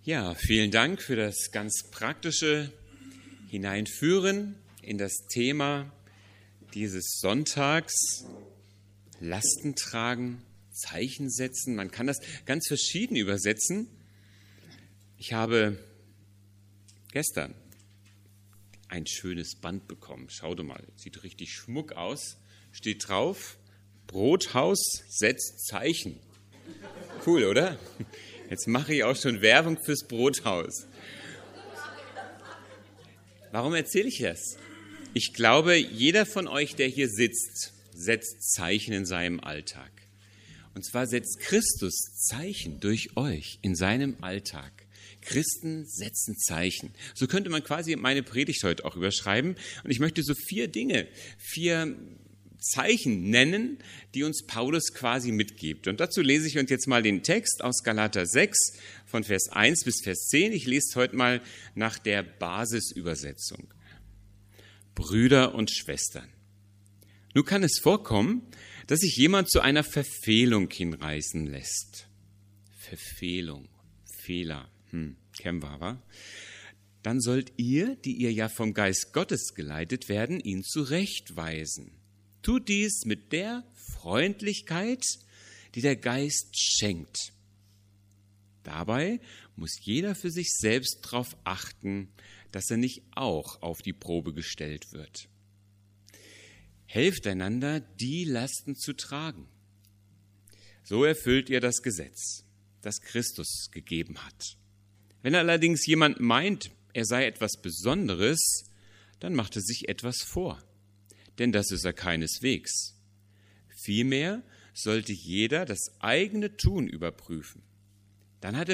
Ja, vielen Dank für das ganz praktische Hineinführen in das Thema dieses Sonntags. Lasten tragen, Zeichen setzen. Man kann das ganz verschieden übersetzen. Ich habe gestern ein schönes Band bekommen. Schau doch mal, sieht richtig schmuck aus. Steht drauf, Brothaus setzt Zeichen. Cool, oder? Jetzt mache ich auch schon Werbung fürs Brothaus. Warum erzähle ich das? Ich glaube, jeder von euch, der hier sitzt, setzt Zeichen in seinem Alltag. Und zwar setzt Christus Zeichen durch euch in seinem Alltag. Christen setzen Zeichen. So könnte man quasi meine Predigt heute auch überschreiben. Und ich möchte so vier Zeichen nennen, die uns Paulus quasi mitgibt. Und dazu lese ich uns jetzt mal den Text aus Galater 6 von Vers 1 bis Vers 10. Ich lese heute mal nach der Basisübersetzung. Brüder und Schwestern. Nun kann es vorkommen, dass sich jemand zu einer Verfehlung hinreißen lässt. Verfehlung, Fehler, kennen wir, wa? Dann sollt ihr, die ihr ja vom Geist Gottes geleitet werden, ihn zurechtweisen. Tut dies mit der Freundlichkeit, die der Geist schenkt. Dabei muss jeder für sich selbst darauf achten, dass er nicht auch auf die Probe gestellt wird. Helft einander, die Lasten zu tragen. So erfüllt ihr das Gesetz, das Christus gegeben hat. Wenn allerdings jemand meint, er sei etwas Besonderes, dann macht er sich etwas vor. Denn das ist er keineswegs. Vielmehr sollte jeder das eigene Tun überprüfen. Dann hat er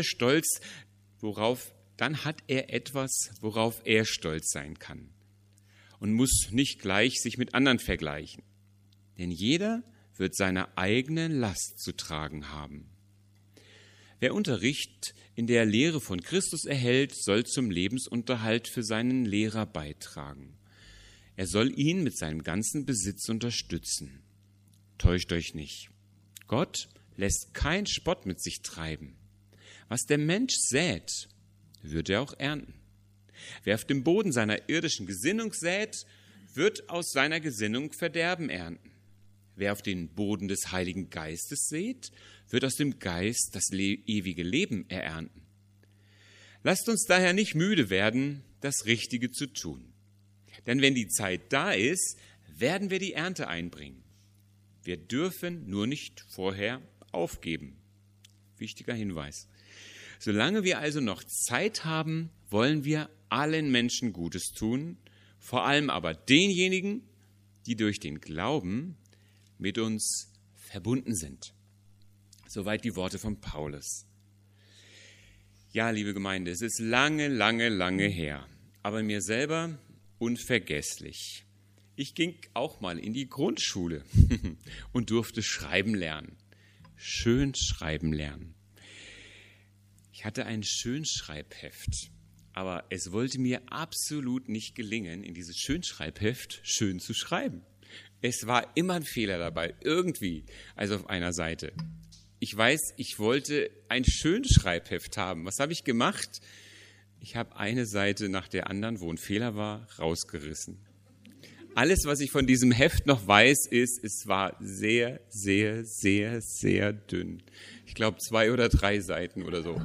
etwas, worauf er stolz sein kann und muss nicht gleich sich mit anderen vergleichen. Denn jeder wird seine eigene Last zu tragen haben. Wer Unterricht in der Lehre von Christus erhält, soll zum Lebensunterhalt für seinen Lehrer beitragen. Er soll ihn mit seinem ganzen Besitz unterstützen. Täuscht euch nicht. Gott lässt keinen Spott mit sich treiben. Was der Mensch sät, wird er auch ernten. Wer auf dem Boden seiner irdischen Gesinnung sät, wird aus seiner Gesinnung Verderben ernten. Wer auf den Boden des Heiligen Geistes sät, wird aus dem Geist das ewige Leben erernten. Lasst uns daher nicht müde werden, das Richtige zu tun. Denn wenn die Zeit da ist, werden wir die Ernte einbringen. Wir dürfen nur nicht vorher aufgeben. Wichtiger Hinweis. Solange wir also noch Zeit haben, wollen wir allen Menschen Gutes tun, vor allem aber denjenigen, die durch den Glauben mit uns verbunden sind. Soweit die Worte von Paulus. Ja, liebe Gemeinde, es ist lange her, aber mir selber unvergesslich. Ich ging auch mal in die Grundschule und durfte schreiben lernen. Schön schreiben lernen. Ich hatte ein Schönschreibheft, aber es wollte mir absolut nicht gelingen, in dieses Schönschreibheft schön zu schreiben. Es war immer ein Fehler dabei, irgendwie, also auf einer Seite. Ich weiß, ich wollte ein Schönschreibheft haben. Was habe ich gemacht? Ich habe eine Seite nach der anderen, wo ein Fehler war, rausgerissen. Alles, was ich von diesem Heft noch weiß, ist, es war sehr, sehr, sehr, sehr dünn. Ich glaube 2 oder 3 Seiten oder so.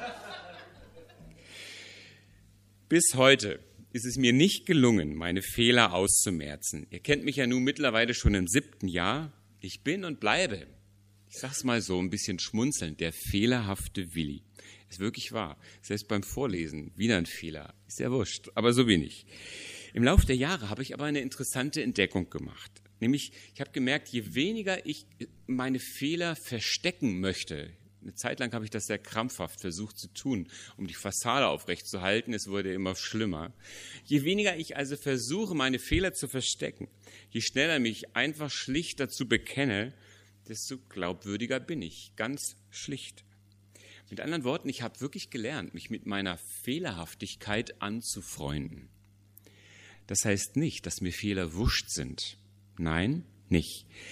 Bis heute ist es mir nicht gelungen, meine Fehler auszumerzen. Ihr kennt mich ja nun mittlerweile schon im 7. Jahr. Ich bin und bleibe, ich sag's mal so ein bisschen schmunzelnd, der fehlerhafte Willi. Ist wirklich wahr. Selbst beim Vorlesen wieder ein Fehler. Ist ja wurscht, aber so wenig. Im Laufe der Jahre habe ich aber eine interessante Entdeckung gemacht. Nämlich, ich habe gemerkt, je weniger ich meine Fehler verstecken möchte, eine Zeit lang habe ich das sehr krampfhaft versucht zu tun, um die Fassade aufrechtzuerhalten, es wurde immer schlimmer. Je weniger ich also versuche, meine Fehler zu verstecken, je schneller mich einfach schlicht dazu bekenne, desto glaubwürdiger bin ich, ganz schlicht. Mit anderen Worten, ich habe wirklich gelernt, mich mit meiner Fehlerhaftigkeit anzufreunden. Das heißt nicht, dass mir Fehler wurscht sind. Nein, nicht.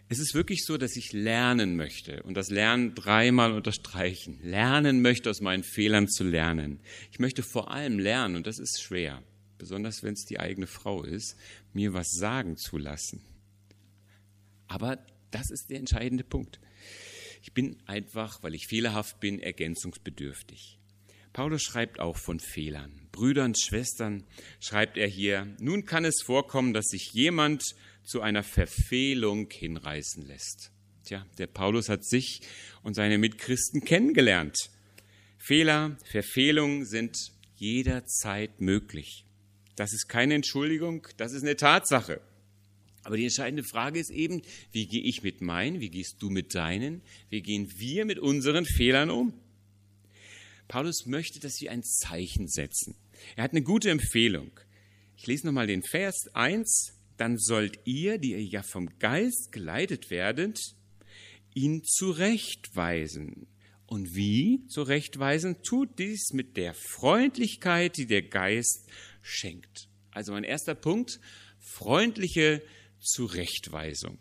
Es ist wirklich so, dass ich lernen möchte und das Lernen dreimal unterstreichen. Lernen möchte, aus meinen Fehlern zu lernen. Ich möchte vor allem lernen, und das ist schwer, besonders wenn es die eigene Frau ist, mir was sagen zu lassen. Aber das ist der entscheidende Punkt. Ich bin einfach, weil ich fehlerhaft bin, ergänzungsbedürftig. Paulus schreibt auch von Fehlern. Brüdern, Schwestern, schreibt er hier, nun kann es vorkommen, dass sich jemand zu einer Verfehlung hinreißen lässt. Tja, der Paulus hat sich und seine Mitchristen kennengelernt. Fehler, Verfehlungen sind jederzeit möglich. Das ist keine Entschuldigung, das ist eine Tatsache. Aber die entscheidende Frage ist eben, wie gehe ich mit meinen, wie gehst du mit deinen, wie gehen wir mit unseren Fehlern um? Paulus möchte, dass wir ein Zeichen setzen. Er hat eine gute Empfehlung. Ich lese nochmal den Vers 1. Dann sollt ihr, die ihr ja vom Geist geleitet werdet, ihn zurechtweisen. Und wie zurechtweisen? Tut dies mit der Freundlichkeit, die der Geist schenkt. Also mein erster Punkt, freundliche Zurechtweisung.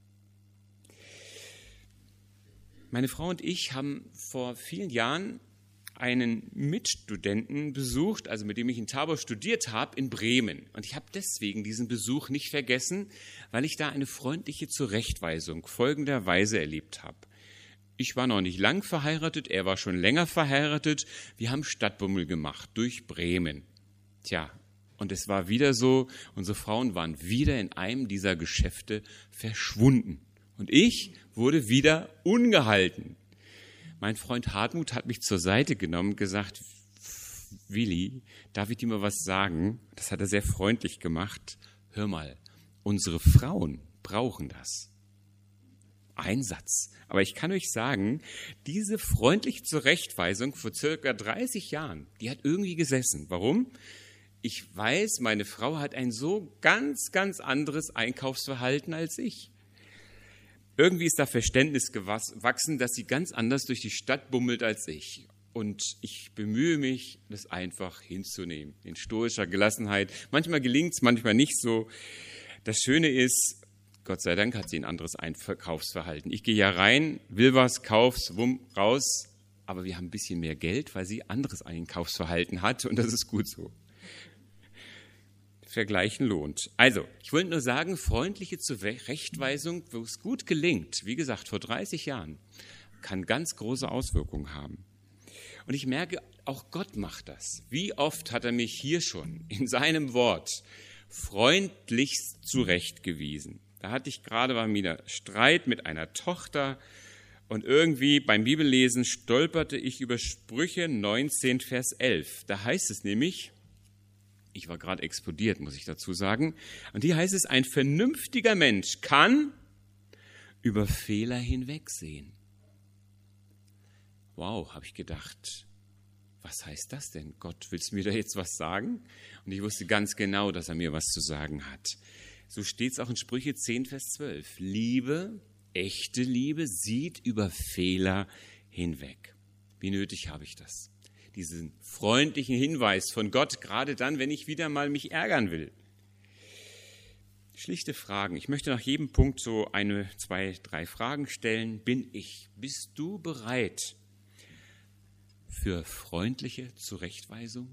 Meine Frau und ich haben vor vielen Jahren einen Mitstudenten besucht, also mit dem ich in Tabor studiert habe, in Bremen. Und ich habe deswegen diesen Besuch nicht vergessen, weil ich da eine freundliche Zurechtweisung folgenderweise erlebt habe. Ich war noch nicht lang verheiratet, er war schon länger verheiratet. Wir haben Stadtbummel gemacht durch Bremen. Tja, und es war wieder so, unsere Frauen waren wieder in einem dieser Geschäfte verschwunden. Und ich wurde wieder ungehalten. Mein Freund Hartmut hat mich zur Seite genommen und gesagt, Willi, darf ich dir mal was sagen? Das hat er sehr freundlich gemacht. Hör mal, unsere Frauen brauchen das. Ein Satz. Aber ich kann euch sagen, diese freundliche Zurechtweisung vor circa 30 Jahren, die hat irgendwie gesessen. Warum? Ich weiß, meine Frau hat ein so ganz anderes Einkaufsverhalten als ich. Irgendwie ist da Verständnis gewachsen, dass sie ganz anders durch die Stadt bummelt als ich. Und ich bemühe mich, das einfach hinzunehmen, in stoischer Gelassenheit. Manchmal gelingt es, manchmal nicht so. Das Schöne ist, Gott sei Dank hat sie ein anderes Einkaufsverhalten. Ich gehe ja rein, will was, kauf's, wumm, raus. Aber wir haben ein bisschen mehr Geld, weil sie anderes Einkaufsverhalten hat. Und das ist gut so. Vergleichen lohnt. Also, ich wollte nur sagen, freundliche Zurechtweisung, wo es gut gelingt, wie gesagt, vor 30 Jahren, kann ganz große Auswirkungen haben. Und ich merke, auch Gott macht das. Wie oft hat er mich hier schon in seinem Wort freundlichst zurechtgewiesen. Da hatte ich gerade mal wieder Streit mit einer Tochter und irgendwie beim Bibellesen stolperte ich über Sprüche 19, Vers 11. Da heißt es nämlich, ich war gerade explodiert, muss ich dazu sagen. Und hier heißt es, ein vernünftiger Mensch kann über Fehler hinwegsehen. Wow, habe ich gedacht, was heißt das denn? Gott, willst du mir da jetzt was sagen? Und ich wusste ganz genau, dass er mir was zu sagen hat. So steht es auch in Sprüche 10, Vers 12. Liebe, echte Liebe, sieht über Fehler hinweg. Wie nötig habe ich das? Diesen freundlichen Hinweis von Gott, gerade dann, wenn ich wieder mal mich ärgern will. Schlichte Fragen. Ich möchte nach jedem Punkt so 1, 2, 3 Fragen stellen. Bist du bereit für freundliche Zurechtweisung?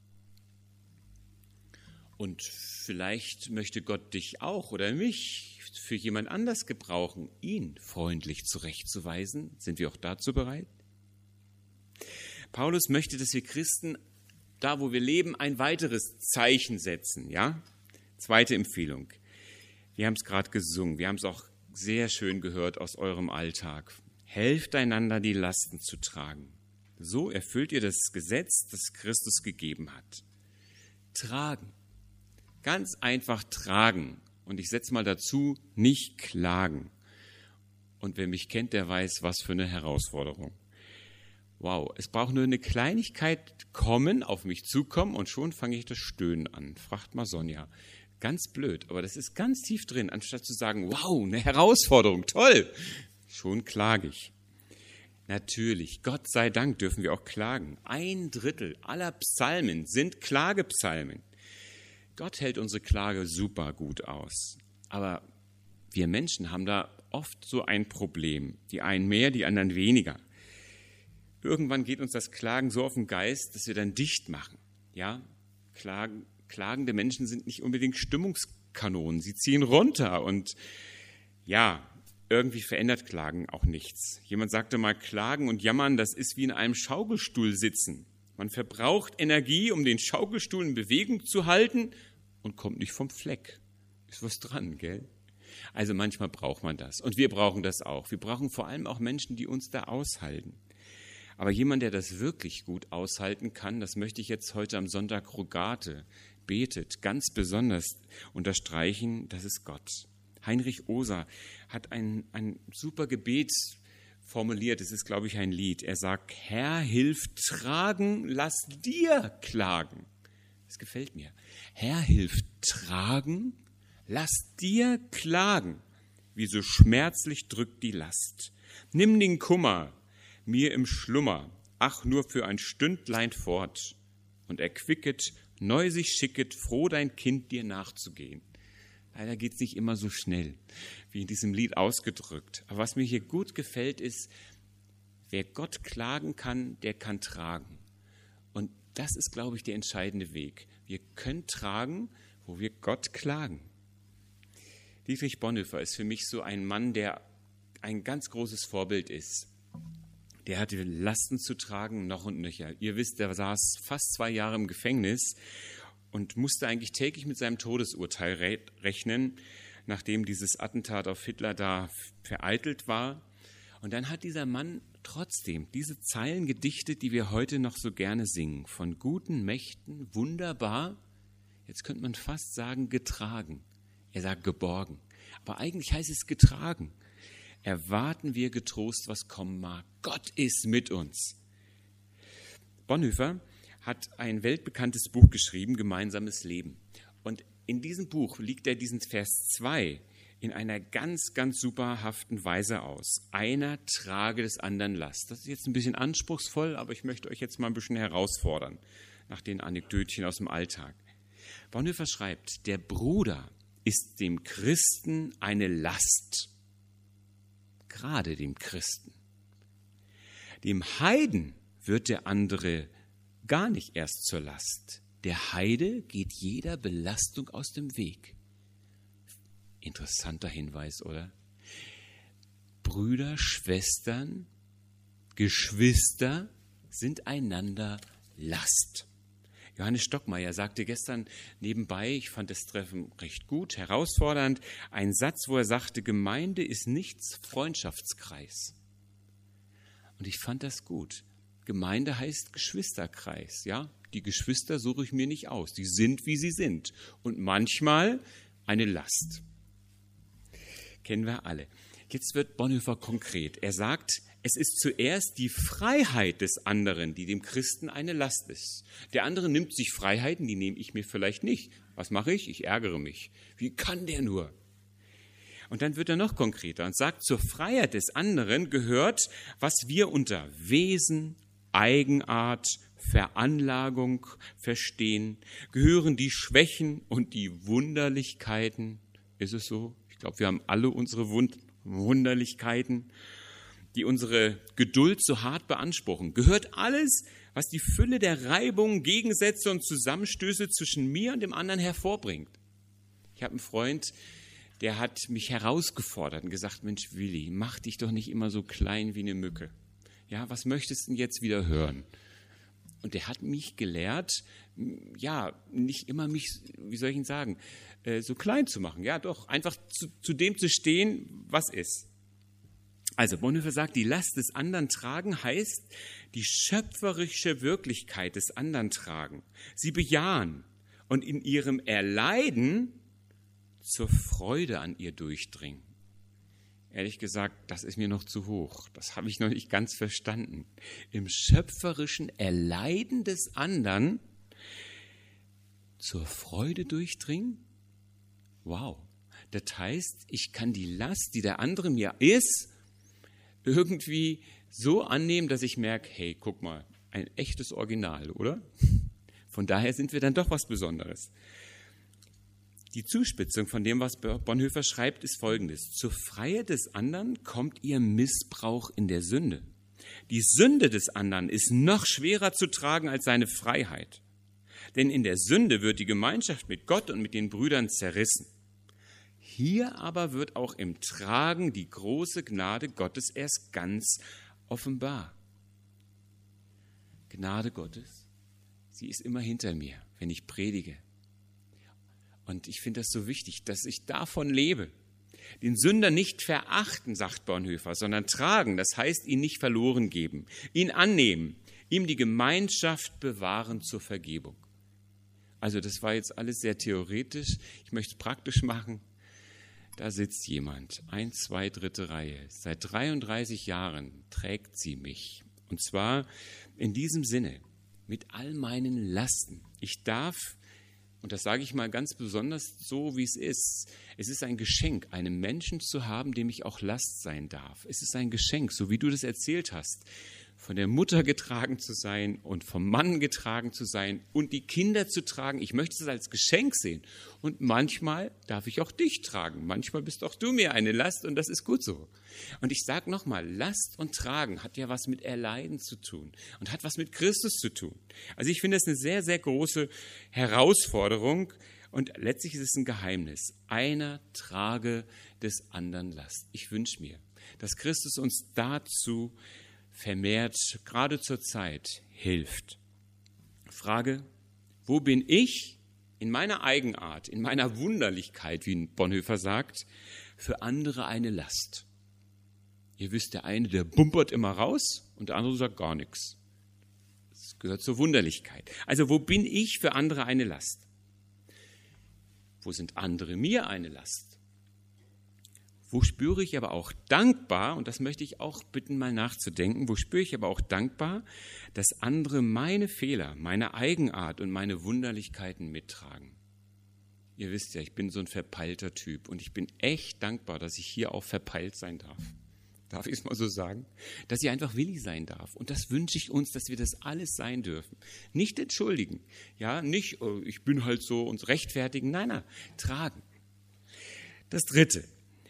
Und vielleicht möchte Gott dich auch oder mich für jemand anders gebrauchen, ihn freundlich zurechtzuweisen. Sind wir auch dazu bereit? Paulus möchte, dass wir Christen, da wo wir leben, ein weiteres Zeichen setzen. Ja? Zweite Empfehlung. Wir haben es gerade gesungen, wir haben es auch sehr schön gehört aus eurem Alltag. Helft einander, die Lasten zu tragen. So erfüllt ihr das Gesetz, das Christus gegeben hat. Tragen. Ganz einfach tragen. Und ich setze mal dazu, nicht klagen. Und wer mich kennt, der weiß, was für eine Herausforderung. Wow, es braucht nur eine Kleinigkeit kommen, auf mich zukommen und schon fange ich das Stöhnen an. Fragt mal Sonja. Ganz blöd, aber das ist ganz tief drin. Anstatt zu sagen, wow, eine Herausforderung, toll, schon klage ich. Natürlich, Gott sei Dank dürfen wir auch klagen. 1/3 aller Psalmen sind Klagepsalmen. Gott hält unsere Klage super gut aus. Aber wir Menschen haben da oft so ein Problem. Die einen mehr, die anderen weniger. Irgendwann geht uns das Klagen so auf den Geist, dass wir dann dicht machen. Ja, klagende Menschen sind nicht unbedingt Stimmungskanonen. Sie ziehen runter und ja, irgendwie verändert Klagen auch nichts. Jemand sagte mal, Klagen und Jammern, das ist wie in einem Schaukelstuhl sitzen. Man verbraucht Energie, um den Schaukelstuhl in Bewegung zu halten und kommt nicht vom Fleck. Ist was dran, gell? Also manchmal braucht man das und wir brauchen das auch. Wir brauchen vor allem auch Menschen, die uns da aushalten. Aber jemand, der das wirklich gut aushalten kann, das möchte ich jetzt heute am Sonntag Rogate betet, ganz besonders unterstreichen, das ist Gott. Heinrich Oser hat ein super Gebet formuliert, es ist, glaube ich, ein Lied. Er sagt, Herr, hilf tragen, lass dir klagen. Das gefällt mir. Herr, hilf tragen, lass dir klagen. Wie so schmerzlich drückt die Last. Nimm den Kummer mir im Schlummer, ach nur für ein Stündlein fort. Und erquicket, neu sich schicket, froh dein Kind dir nachzugehen. Leider geht es nicht immer so schnell, wie in diesem Lied ausgedrückt. Aber was mir hier gut gefällt, ist, wer Gott klagen kann, der kann tragen. Und das ist, glaube ich, der entscheidende Weg. Wir können tragen, wo wir Gott klagen. Dietrich Bonhoeffer ist für mich so ein Mann, der ein ganz großes Vorbild ist. Der hatte Lasten zu tragen, noch und nöcher. Ihr wisst, der saß fast 2 Jahre im Gefängnis und musste eigentlich täglich mit seinem Todesurteil rechnen, nachdem dieses Attentat auf Hitler da vereitelt war. Und dann hat dieser Mann trotzdem diese Zeilen gedichtet, die wir heute noch so gerne singen. Von guten Mächten, wunderbar, jetzt könnte man fast sagen, getragen. Er sagt geborgen. Aber eigentlich heißt es getragen. Erwarten wir getrost, was kommen mag. Gott ist mit uns. Bonhoeffer hat ein weltbekanntes Buch geschrieben, Gemeinsames Leben. Und in diesem Buch liegt er diesen Vers 2 in einer ganz, ganz superhaften Weise aus. Einer trage des anderen Last. Das ist jetzt ein bisschen anspruchsvoll, aber ich möchte euch jetzt mal ein bisschen herausfordern nach den Anekdötchen aus dem Alltag. Bonhoeffer schreibt, der Bruder ist dem Christen eine Last. Gerade dem Christen. Dem Heiden wird der andere gar nicht erst zur Last. Der Heide geht jeder Belastung aus dem Weg. Interessanter Hinweis, oder? Brüder, Schwestern, Geschwister sind einander Last. Johannes Stockmeier sagte gestern nebenbei, ich fand das Treffen recht gut, herausfordernd, einen Satz, wo er sagte, Gemeinde ist nichts Freundschaftskreis. Und ich fand das gut. Gemeinde heißt Geschwisterkreis, ja? Die Geschwister suche ich mir nicht aus, die sind, wie sie sind. Und manchmal eine Last. Kennen wir alle. Jetzt wird Bonhoeffer konkret. Er sagt, es ist zuerst die Freiheit des anderen, die dem Christen eine Last ist. Der andere nimmt sich Freiheiten, die nehme ich mir vielleicht nicht. Was mache ich? Ich ärgere mich. Wie kann der nur? Und dann wird er noch konkreter und sagt, zur Freiheit des anderen gehört, was wir unter Wesen, Eigenart, Veranlagung verstehen, gehören die Schwächen und die Wunderlichkeiten. Ist es so? Ich glaube, wir haben alle unsere Wunderlichkeiten, die unsere Geduld so hart beanspruchen. Gehört alles, was die Fülle der Reibungen, Gegensätze und Zusammenstöße zwischen mir und dem anderen hervorbringt. Ich habe einen Freund, der hat mich herausgefordert und gesagt, Mensch Willi, mach dich doch nicht immer so klein wie eine Mücke. Ja, was möchtest du denn jetzt wieder hören? Und der hat mich gelehrt, ja, nicht immer mich, wie soll ich ihn sagen, so klein zu machen. Ja, doch, einfach zu dem zu stehen, was ist. Also Bonhoeffer sagt, die Last des anderen tragen heißt die schöpferische Wirklichkeit des anderen tragen. Sie bejahen und in ihrem Erleiden zur Freude an ihr durchdringen. Ehrlich gesagt, das ist mir noch zu hoch. Das habe ich noch nicht ganz verstanden. Im schöpferischen Erleiden des anderen zur Freude durchdringen? Wow. Das heißt, ich kann die Last, die der andere mir ist, irgendwie so annehmen, dass ich merke, hey, guck mal, ein echtes Original, oder? Von daher sind wir dann doch was Besonderes. Die Zuspitzung von dem, was Bonhoeffer schreibt, ist folgendes. Zur Freiheit des anderen kommt ihr Missbrauch in der Sünde. Die Sünde des anderen ist noch schwerer zu tragen als seine Freiheit. Denn in der Sünde wird die Gemeinschaft mit Gott und mit den Brüdern zerrissen. Hier aber wird auch im Tragen die große Gnade Gottes erst ganz offenbar. Gnade Gottes, sie ist immer hinter mir, wenn ich predige. Und ich finde das so wichtig, dass ich davon lebe. Den Sünder nicht verachten, sagt Bonhoeffer, sondern tragen, das heißt ihn nicht verloren geben, ihn annehmen, ihm die Gemeinschaft bewahren zur Vergebung. Also das war jetzt alles sehr theoretisch, ich möchte es praktisch machen. Da sitzt jemand, 1, 2, 3. Reihe, seit 33 Jahren trägt sie mich. Und zwar in diesem Sinne, mit all meinen Lasten. Ich darf, und das sage ich mal ganz besonders so, wie es ist ein Geschenk, einen Menschen zu haben, dem ich auch Last sein darf. Es ist ein Geschenk, so wie du das erzählt hast, von der Mutter getragen zu sein und vom Mann getragen zu sein und die Kinder zu tragen. Ich möchte es als Geschenk sehen. Und manchmal darf ich auch dich tragen. Manchmal bist auch du mir eine Last und das ist gut so. Und ich sage nochmal, Last und Tragen hat ja was mit Erleiden zu tun und hat was mit Christus zu tun. Also ich finde das eine sehr, sehr große Herausforderung und letztlich ist es ein Geheimnis. Einer trage des anderen Last. Ich wünsche mir, dass Christus uns dazu vermehrt, gerade zur Zeit, hilft. Frage, wo bin ich in meiner Eigenart, in meiner Wunderlichkeit, wie Bonhoeffer sagt, für andere eine Last? Ihr wisst, der eine, der bumpert immer raus und der andere sagt gar nichts. Das gehört zur Wunderlichkeit. Also wo bin ich für andere eine Last? Wo sind andere mir eine Last? Wo spüre ich aber auch dankbar, und das möchte ich auch bitten, mal nachzudenken, wo spüre ich aber auch dankbar, dass andere meine Fehler, meine Eigenart und meine Wunderlichkeiten mittragen. Ihr wisst ja, ich bin so ein verpeilter Typ und ich bin echt dankbar, dass ich hier auch verpeilt sein darf. Darf ich es mal so sagen? Dass ich einfach willig sein darf. Und das wünsche ich uns, dass wir das alles sein dürfen. Nicht entschuldigen, ja, nicht, oh, ich bin halt so, uns rechtfertigen, nein, tragen. Das Dritte.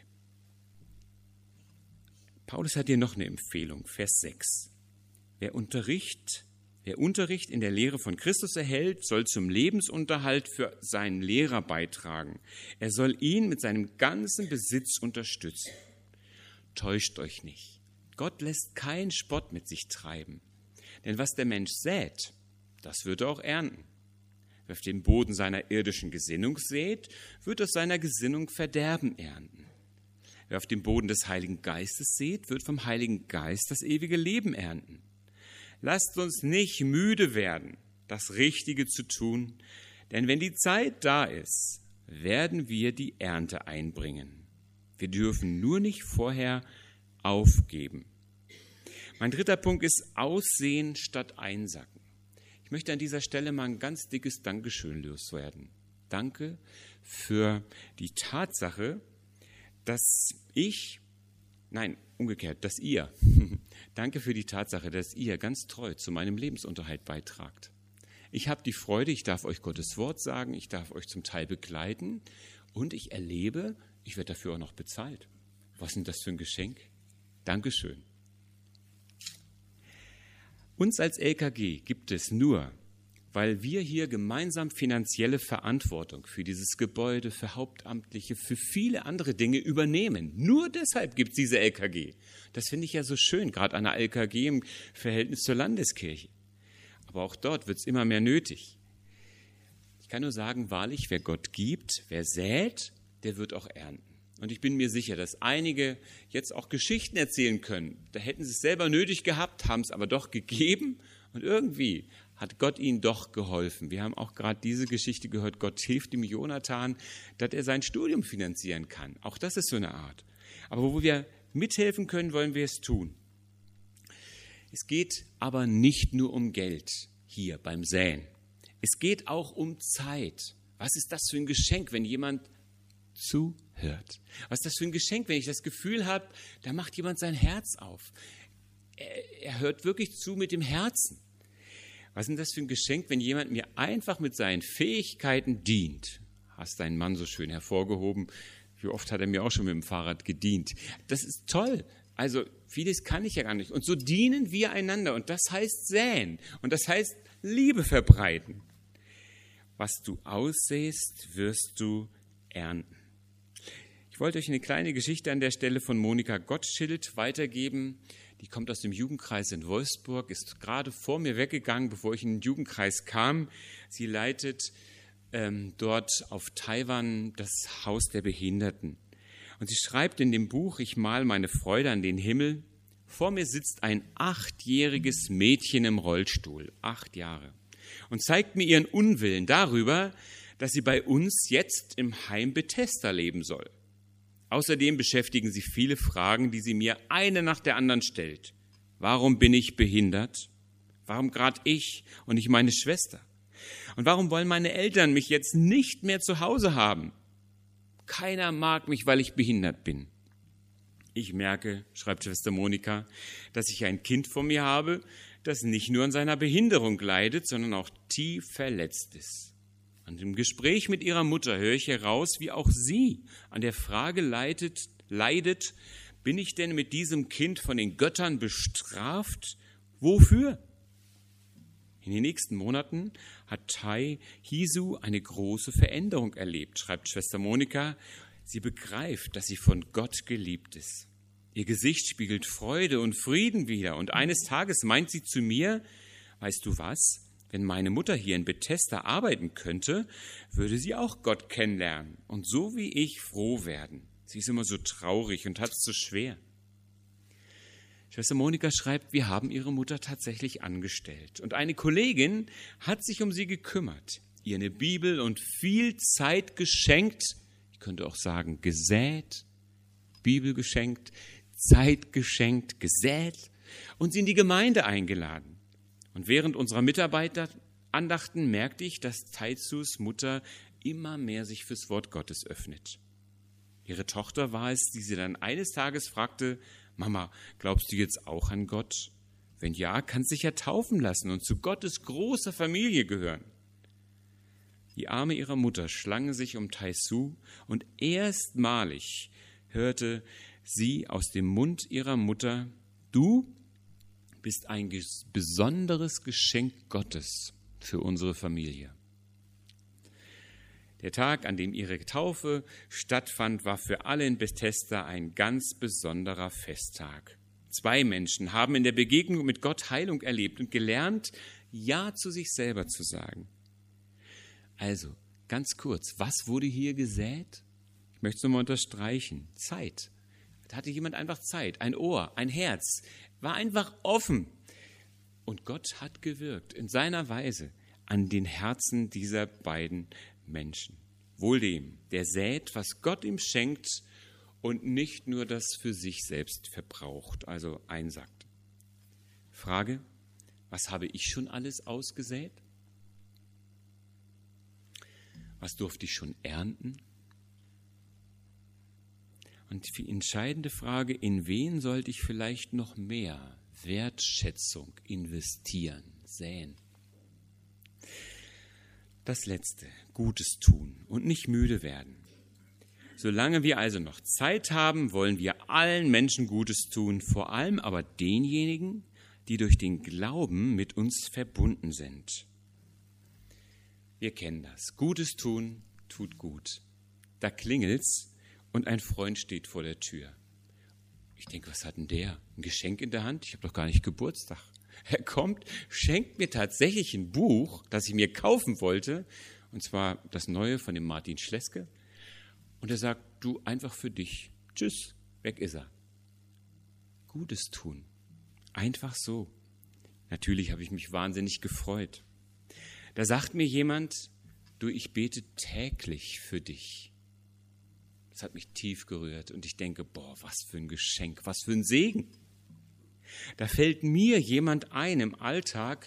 Paulus hat hier noch eine Empfehlung, Vers 6. Wer Unterricht in der Lehre von Christus erhält, soll zum Lebensunterhalt für seinen Lehrer beitragen. Er soll ihn mit seinem ganzen Besitz unterstützen. Täuscht euch nicht. Gott lässt keinen Spott mit sich treiben. Denn was der Mensch sät, das wird er auch ernten. Wer auf dem Boden seiner irdischen Gesinnung sät, wird aus seiner Gesinnung Verderben ernten. Wer auf dem Boden des Heiligen Geistes sät, wird vom Heiligen Geist das ewige Leben ernten. Lasst uns nicht müde werden, das Richtige zu tun, denn wenn die Zeit da ist, werden wir die Ernte einbringen. Wir dürfen nur nicht vorher aufgeben. Mein dritter Punkt ist Aussehen statt Einsacken. Ich möchte an dieser Stelle mal ein ganz dickes Dankeschön loswerden. Danke für die Tatsache, dass ihr, danke für die Tatsache, dass ihr ganz treu zu meinem Lebensunterhalt beitragt. Ich habe die Freude, ich darf euch Gottes Wort sagen, ich darf euch zum Teil begleiten und ich erlebe, ich werde dafür auch noch bezahlt. Was ist denn das für ein Geschenk? Dankeschön. Uns als LKG gibt es nur, weil wir hier gemeinsam finanzielle Verantwortung für dieses Gebäude, für Hauptamtliche, für viele andere Dinge übernehmen. Nur deshalb gibt es diese LKG. Das finde ich ja so schön, gerade an der LKG im Verhältnis zur Landeskirche. Aber auch dort wird es immer mehr nötig. Ich kann nur sagen, wahrlich, wer Gott gibt, wer sät, der wird auch ernten. Und ich bin mir sicher, dass einige jetzt auch Geschichten erzählen können. Da hätten sie es selber nötig gehabt, haben es aber doch gegeben und irgendwie hat Gott ihnen doch geholfen. Wir haben auch gerade diese Geschichte gehört, Gott hilft dem Jonathan, dass er sein Studium finanzieren kann. Auch das ist so eine Art. Aber wo wir mithelfen können, wollen wir es tun. Es geht aber nicht nur um Geld hier beim Säen. Es geht auch um Zeit. Was ist das für ein Geschenk, wenn jemand zuhört? Was ist das für ein Geschenk, wenn ich das Gefühl habe, da macht jemand sein Herz auf. Er hört wirklich zu mit dem Herzen. Was ist denn das für ein Geschenk, wenn jemand mir einfach mit seinen Fähigkeiten dient? hast deinen Mann so schön hervorgehoben. Wie oft hat er mir auch schon mit dem Fahrrad gedient. Das ist toll. Also vieles kann ich ja gar nicht. Und so dienen wir einander. Und das heißt säen. Und das heißt Liebe verbreiten. Was du aussäst, wirst du ernten. Ich wollte euch eine kleine Geschichte an der Stelle von Monika Gottschild weitergeben. Die kommt aus dem Jugendkreis in Wolfsburg, ist gerade vor mir weggegangen, bevor ich in den Jugendkreis kam. Sie leitet dort auf Taiwan das Haus der Behinderten. Und sie schreibt in dem Buch, ich mal meine Freude an den Himmel, vor mir sitzt ein 8-jähriges Mädchen im Rollstuhl, 8 Jahre, und zeigt mir ihren Unwillen darüber, dass sie bei uns jetzt im Heim Bethesda leben soll. Außerdem beschäftigen sie viele Fragen, die sie mir eine nach der anderen stellt. Warum bin ich behindert? Warum gerade ich und nicht meine Schwester? Und warum wollen meine Eltern mich jetzt nicht mehr zu Hause haben? Keiner mag mich, weil ich behindert bin. Ich merke, schreibt Schwester Monika, dass ich ein Kind vor mir habe, das nicht nur an seiner Behinderung leidet, sondern auch tief verletzt ist. Und im Gespräch mit ihrer Mutter höre ich heraus, wie auch sie an der Frage leidet, bin ich denn mit diesem Kind von den Göttern bestraft? Wofür? In den nächsten Monaten hat Tai Hisu eine große Veränderung erlebt, schreibt Schwester Monika. Sie begreift, dass sie von Gott geliebt ist. Ihr Gesicht spiegelt Freude und Frieden wider. Und eines Tages meint sie zu mir, weißt du was? Wenn meine Mutter hier in Bethesda arbeiten könnte, würde sie auch Gott kennenlernen und so wie ich froh werden. Sie ist immer so traurig und hat es so schwer. Schwester Monika schreibt, wir haben ihre Mutter tatsächlich angestellt. Und eine Kollegin hat sich um sie gekümmert, ihr eine Bibel und viel Zeit geschenkt. Ich könnte auch sagen, gesät, Bibel geschenkt, Zeit geschenkt, gesät und sie in die Gemeinde eingeladen. Und während unserer Mitarbeiterandachten merkte ich, dass Taizus Mutter immer mehr sich fürs Wort Gottes öffnet. Ihre Tochter war es, die sie dann eines Tages fragte, Mama, glaubst du jetzt auch an Gott? Wenn ja, kannst du dich ja taufen lassen und zu Gottes großer Familie gehören. Die Arme ihrer Mutter schlangen sich um Taisu und erstmalig hörte sie aus dem Mund ihrer Mutter, du bist ein besonderes Geschenk Gottes für unsere Familie. Der Tag, an dem ihre Taufe stattfand, war für alle in Bethesda ein ganz besonderer Festtag. 2 Menschen haben in der Begegnung mit Gott Heilung erlebt und gelernt, Ja zu sich selber zu sagen. Also, ganz kurz, was wurde hier gesät? Ich möchte es nochmal unterstreichen. Zeit. Da hatte jemand einfach Zeit, ein Ohr, ein Herz, war einfach offen. Und Gott hat gewirkt in seiner Weise an den Herzen dieser beiden Menschen. Wohl dem, der sät, was Gott ihm schenkt und nicht nur das für sich selbst verbraucht, also einsackt. Frage, was habe ich schon alles ausgesät? Was durfte ich schon ernten? Und die entscheidende Frage, in wen sollte ich vielleicht noch mehr Wertschätzung investieren, säen? Das Letzte, Gutes tun und nicht müde werden. Solange wir also noch Zeit haben, wollen wir allen Menschen Gutes tun, vor allem aber denjenigen, die durch den Glauben mit uns verbunden sind. Wir kennen das. Gutes tun tut gut. Da klingelt's und ein Freund steht vor der Tür. Ich denke, was hat denn der? Ein Geschenk in der Hand? Ich habe doch gar nicht Geburtstag. Er kommt, schenkt mir tatsächlich ein Buch, das ich mir kaufen wollte, und zwar das Neue von dem Martin Schleske. Und er sagt, du, einfach für dich. Tschüss, weg ist er. Gutes tun. Einfach so. Natürlich habe ich mich wahnsinnig gefreut. Da sagt mir jemand, du, ich bete täglich für dich. Das hat mich tief gerührt und ich denke, boah, was für ein Geschenk, was für ein Segen. Da fällt mir jemand ein im Alltag,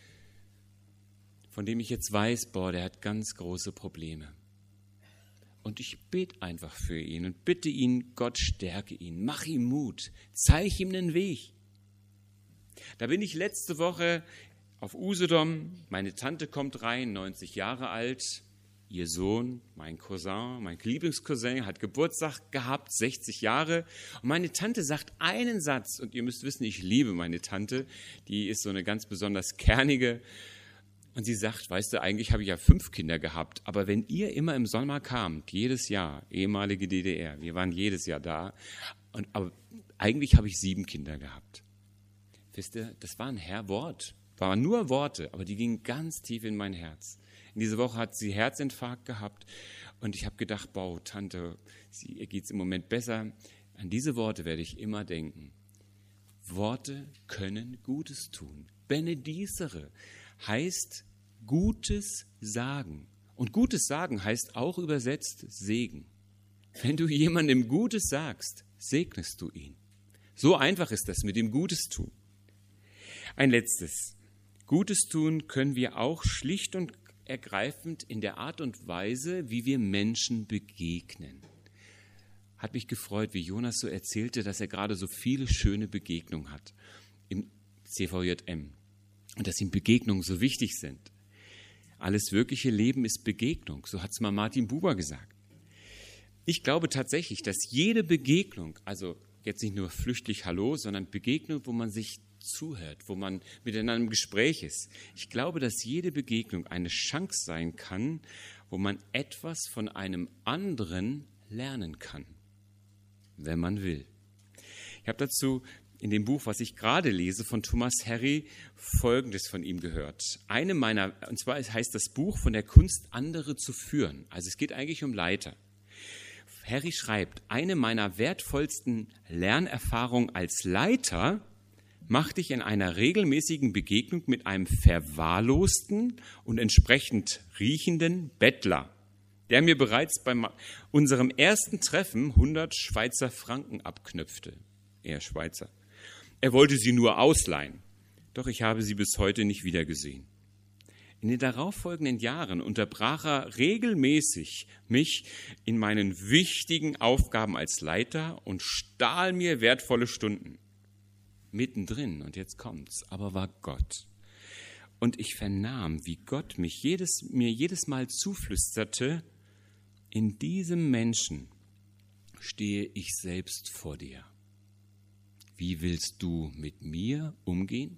von dem ich jetzt weiß, boah, der hat ganz große Probleme. Und ich bete einfach für ihn und bitte ihn, Gott stärke ihn, mach ihm Mut, zeig ihm den Weg. Da bin ich letzte Woche auf Usedom, meine Tante kommt rein, 90 Jahre alt, ihr Sohn, mein Cousin, mein Lieblingscousin, hat Geburtstag gehabt, 60 Jahre. Und meine Tante sagt einen Satz, und ihr müsst wissen, ich liebe meine Tante, die ist so eine ganz besonders kernige. Und sie sagt, weißt du, eigentlich habe ich ja 5 Kinder gehabt, aber wenn ihr immer im Sommer kamt, jedes Jahr, ehemalige DDR, wir waren jedes Jahr da, aber eigentlich habe ich 7 Kinder gehabt. Wisst ihr, das war ein Wort, waren nur Worte, aber die gingen ganz tief in mein Herz. In dieser Woche hat sie Herzinfarkt gehabt und ich habe gedacht, Tante, ihr geht es im Moment besser. An diese Worte werde ich immer denken. Worte können Gutes tun. Benedicere heißt Gutes sagen. Und Gutes sagen heißt auch übersetzt Segen. Wenn du jemandem Gutes sagst, segnest du ihn. So einfach ist das mit dem Gutes tun. Ein letztes. Gutes tun können wir auch schlicht und ergreifend in der Art und Weise, wie wir Menschen begegnen. Hat mich gefreut, wie Jonas so erzählte, dass er gerade so viele schöne Begegnungen hat im CVJM und dass ihm Begegnungen so wichtig sind. Alles wirkliche Leben ist Begegnung, so hat es mal Martin Buber gesagt. Ich glaube tatsächlich, dass jede Begegnung, also jetzt nicht nur flüchtig Hallo, sondern Begegnung, wo man sich zuhört, wo man miteinander im Gespräch ist. Ich glaube, dass jede Begegnung eine Chance sein kann, wo man etwas von einem anderen lernen kann, wenn man will. Ich habe dazu in dem Buch, was ich gerade lese, von Thomas Harry, Folgendes von ihm gehört. Und zwar heißt das Buch von der Kunst, andere zu führen. Also es geht eigentlich um Leiter. Harry schreibt, eine meiner wertvollsten Lernerfahrungen als Leiter machte ich in einer regelmäßigen Begegnung mit einem verwahrlosten und entsprechend riechenden Bettler, der mir bereits bei unserem ersten Treffen 100 Schweizer Franken abknüpfte. Er Schweizer. Er wollte sie nur ausleihen, doch ich habe sie bis heute nicht wiedergesehen. In den darauffolgenden Jahren unterbrach er regelmäßig mich in meinen wichtigen Aufgaben als Leiter und stahl mir wertvolle Stunden. Mittendrin, und jetzt kommt's, aber war Gott. Und ich vernahm, wie Gott mir jedes Mal zuflüsterte, in diesem Menschen stehe ich selbst vor dir. Wie willst du mit mir umgehen?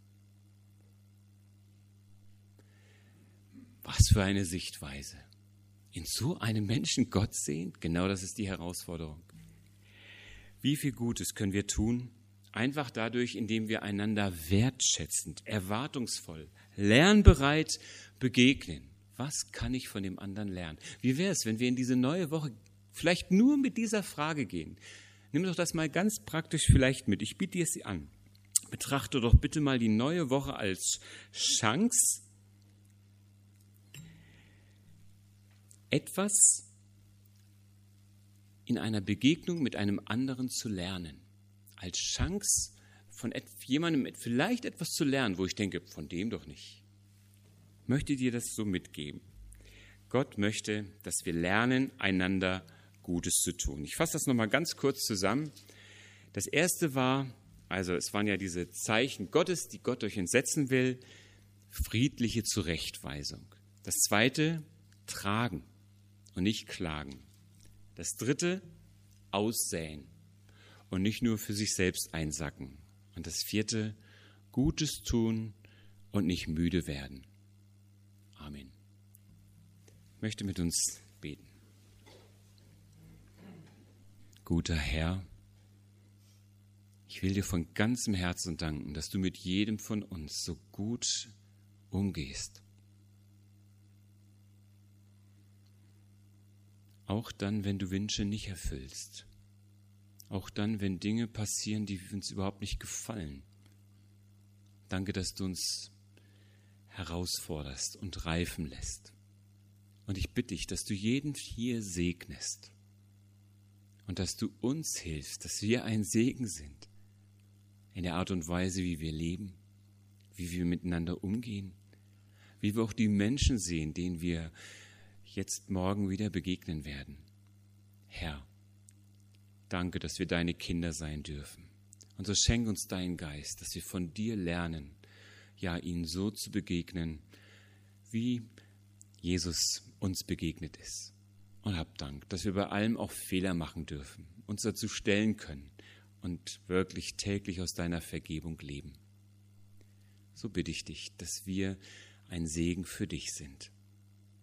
Was für eine Sichtweise. In so einem Menschen Gott sehen, genau das ist die Herausforderung. Wie viel Gutes können wir tun? Einfach dadurch, indem wir einander wertschätzend, erwartungsvoll, lernbereit begegnen. Was kann ich von dem anderen lernen? Wie wäre es, wenn wir in diese neue Woche vielleicht nur mit dieser Frage gehen? Nimm doch das mal ganz praktisch vielleicht mit. Ich biete dir sie an. Betrachte doch bitte mal die neue Woche als Chance, etwas in einer Begegnung mit einem anderen zu lernen. Als Chance von jemandem vielleicht etwas zu lernen, wo ich denke, von dem doch nicht. Ich möchte dir das so mitgeben. Gott möchte, dass wir lernen, einander Gutes zu tun. Ich fasse das nochmal ganz kurz zusammen. Das erste war, also es waren ja diese Zeichen Gottes, die Gott euch entsetzen will, friedliche Zurechtweisung. Das zweite, tragen und nicht klagen. Das dritte, aussäen und nicht nur für sich selbst einsacken. Und das vierte, Gutes tun und nicht müde werden. Amen. Ich möchte mit uns beten. Guter Herr, ich will dir von ganzem Herzen danken, dass du mit jedem von uns so gut umgehst. Auch dann, wenn du Wünsche nicht erfüllst. Auch dann, wenn Dinge passieren, die uns überhaupt nicht gefallen. Danke, dass du uns herausforderst und reifen lässt. Und ich bitte dich, dass du jeden hier segnest. Und dass du uns hilfst, dass wir ein Segen sind. In der Art und Weise, wie wir leben, wie wir miteinander umgehen, wie wir auch die Menschen sehen, denen wir jetzt morgen wieder begegnen werden. Herr, danke, dass wir deine Kinder sein dürfen. Und so schenk uns deinen Geist, dass wir von dir lernen, ja, ihnen so zu begegnen, wie Jesus uns begegnet ist. Und hab Dank, dass wir bei allem auch Fehler machen dürfen, uns dazu stellen können und wirklich täglich aus deiner Vergebung leben. So bitte ich dich, dass wir ein Segen für dich sind.